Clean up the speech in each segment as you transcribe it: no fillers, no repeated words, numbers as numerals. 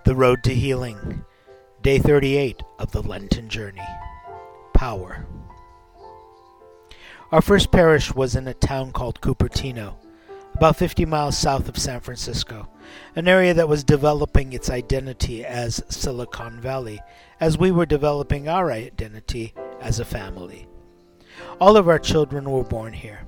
The Road to Healing, Day 38 of the Lenten Journey. Power. Our first parish was in a town called Cupertino, about 50 miles south of San Francisco, an area that was developing its identity as Silicon Valley, as we were developing our identity as a family. All of our children were born here.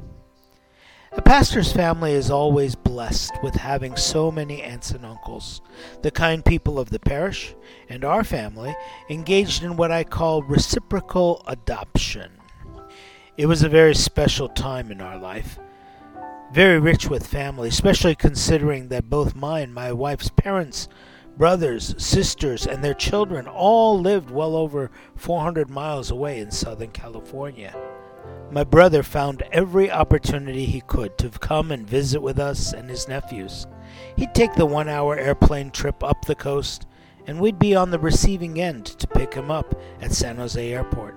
A pastor's family is always blessed with having so many aunts and uncles, the kind people of the parish, and our family engaged in what I call reciprocal adoption. It was a very special time in our life, very rich with family, especially considering that both my and my wife's parents, brothers, sisters, and their children all lived well over 400 miles away in Southern California. My brother found every opportunity he could to come and visit with us and his nephews. He'd take the 1-hour airplane trip up the coast, and we'd be on the receiving end to pick him up at San Jose Airport.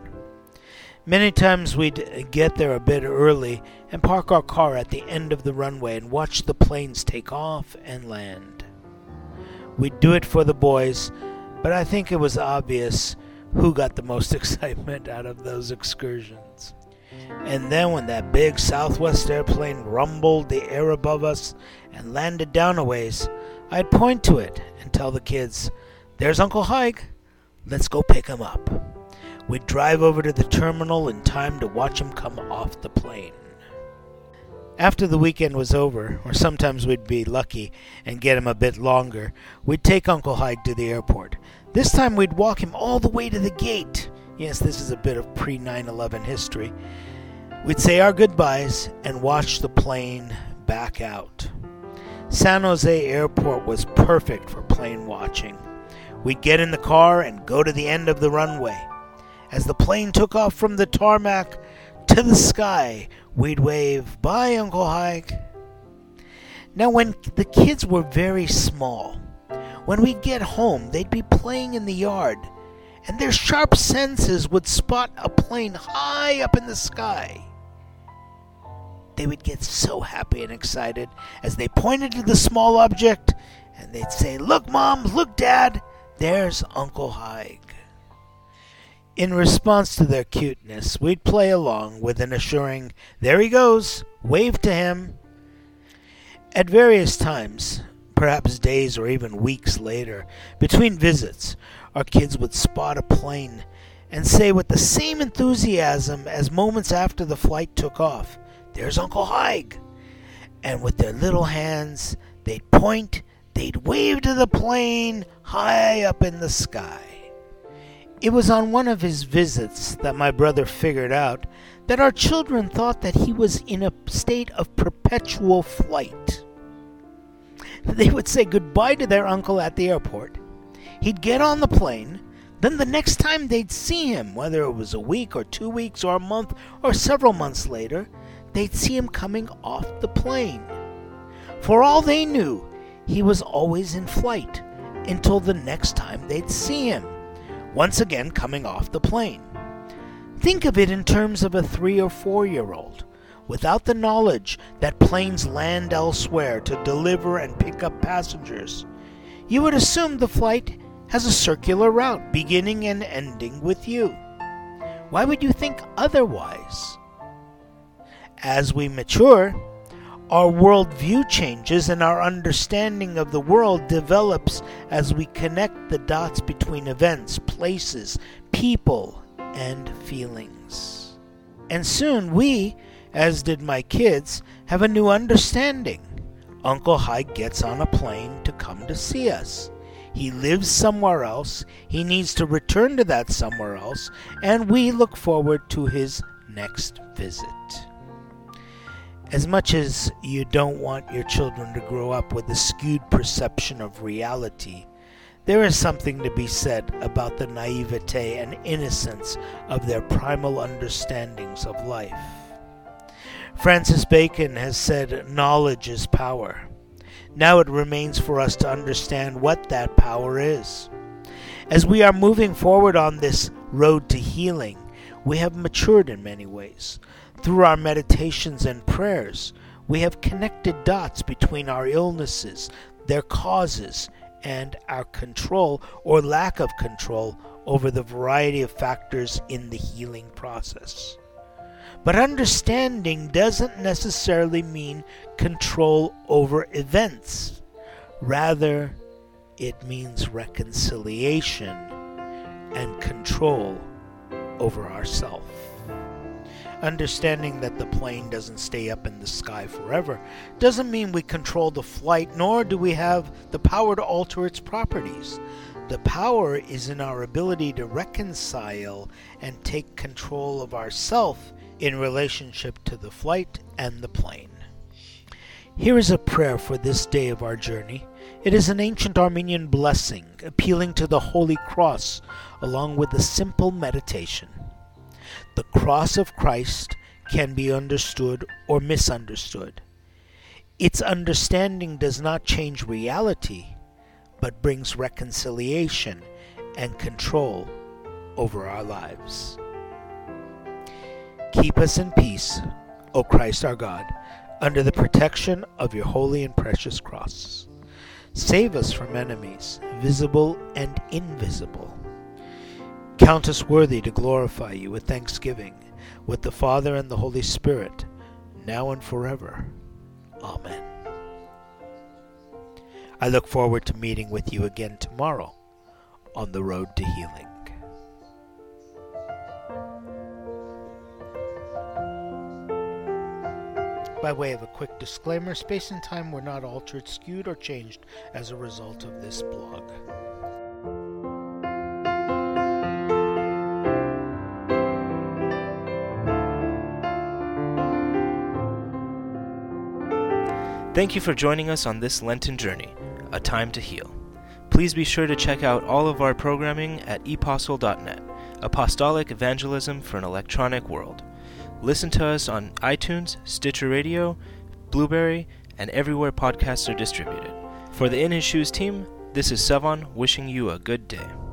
Many times we'd get there a bit early and park our car at the end of the runway and watch the planes take off and land. We'd do it for the boys, but I think it was obvious who got the most excitement out of those excursions. And then when that big Southwest airplane rumbled the air above us and landed down a ways, I'd point to it and tell the kids, "There's Uncle Hike. Let's go pick him up." We'd drive over to the terminal in time to watch him come off the plane. After the weekend was over, or sometimes we'd be lucky and get him a bit longer, we'd take Uncle Hike to the airport. This time we'd walk him all the way to the gate. Yes, this is a bit of pre-9/11 history. We'd say our goodbyes and watch the plane back out. San Jose Airport was perfect for plane watching. We'd get in the car and go to the end of the runway. As the plane took off from the tarmac to the sky, we'd wave, "Bye, Uncle Hike." Now, when the kids were very small, when we'd get home, they'd be playing in the yard, and their sharp senses would spot a plane high up in the sky. They would get so happy and excited as they pointed to the small object, and they'd say, "Look, Mom, look, Dad, there's Uncle Hike." In response to their cuteness, we'd play along with an assuring, "There he goes, wave to him." At various times, perhaps days or even weeks later, between visits, our kids would spot a plane and say with the same enthusiasm as moments after the flight took off, "There's Uncle Hike." And with their little hands, they'd point, they'd wave to the plane high up in the sky. It was on one of his visits that my brother figured out that our children thought that he was in a state of perpetual flight. They would say goodbye to their uncle at the airport. He'd get on the plane. Then the next time they'd see him, whether it was a week or 2 weeks or a month or several months later, they'd see him coming off the plane. For all they knew, he was always in flight until the next time they'd see him, once again coming off the plane. Think of it in terms of a 3 or 4-year-old. Without the knowledge that planes land elsewhere to deliver and pick up passengers, you would assume the flight has a circular route beginning and ending with you. Why would you think otherwise? As we mature, our worldview changes and our understanding of the world develops as we connect the dots between events, places, people, and feelings. And soon we, as did my kids, have a new understanding. Uncle Hike gets on a plane to come to see us. He lives somewhere else, he needs to return to that somewhere else, and we look forward to his next visit. As much as you don't want your children to grow up with a skewed perception of reality, there is something to be said about the naivete and innocence of their primal understandings of life. Francis Bacon has said, "Knowledge is power." Now it remains for us to understand what that power is. As we are moving forward on this road to healing, we have matured in many ways. Through our meditations and prayers, we have connected dots between our illnesses, their causes, and our control or lack of control over the variety of factors in the healing process. But understanding doesn't necessarily mean control over events. Rather, it means reconciliation and control over ourselves. Understanding that the plane doesn't stay up in the sky forever doesn't mean we control the flight, nor do we have the power to alter its properties. The power is in our ability to reconcile and take control of ourself in relationship to the flight and the plane. Here is a prayer for this day of our journey. It is an ancient Armenian blessing, appealing to the Holy Cross, along with a simple meditation. The cross of Christ can be understood or misunderstood. Its understanding does not change reality, but brings reconciliation and control over our lives. Keep us in peace, O Christ our God, under the protection of your holy and precious cross. Save us from enemies, visible and invisible. Count us worthy to glorify you with thanksgiving, with the Father and the Holy Spirit, now and forever. Amen. I look forward to meeting with you again tomorrow on the road to healing. By way of a quick disclaimer, space and time were not altered, skewed, or changed as a result of this blog. Thank you for joining us on this Lenten journey, A Time to Heal. Please be sure to check out all of our programming at epostle.net, Apostolic Evangelism for an Electronic World. Listen to us on iTunes, Stitcher Radio, Blueberry, and everywhere podcasts are distributed. For the In His Shoes team, this is Sevan wishing you a good day.